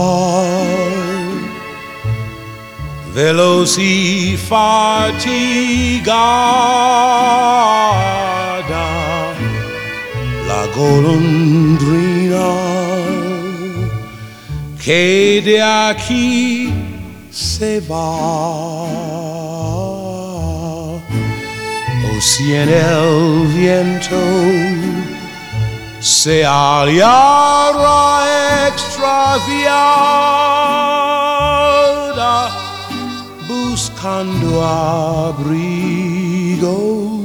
veloce fatigada, la golondrina que de aquí se va. Oh, si en el viento se hallara extraviada, buscando abrigo,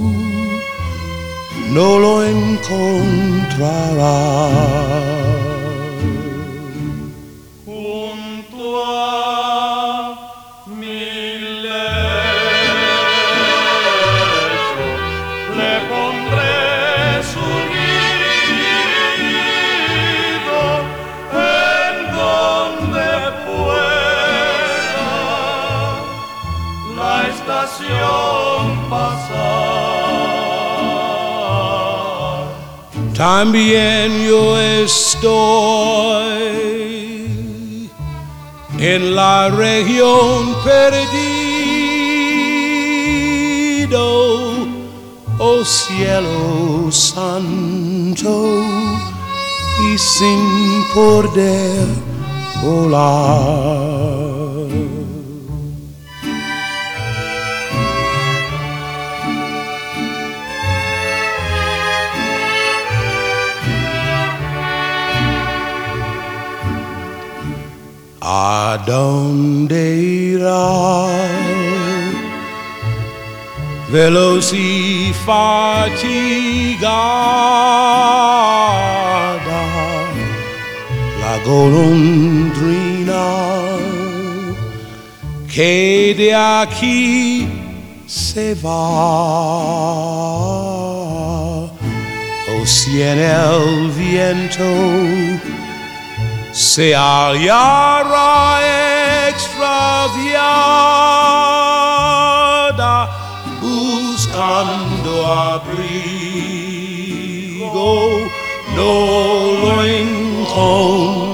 no lo encontrará. Junto a mi lecho le pondré su nido, en donde pueda la estación pasar. También yo estoy en la región perdido, oh cielo santo, y sin poder volar. ¿A dónde irá veloz y fatigada la golondrina que de aquí se va? Oh, si en el viento se hallara extraviada, buscando abrigo, no lo encontrará.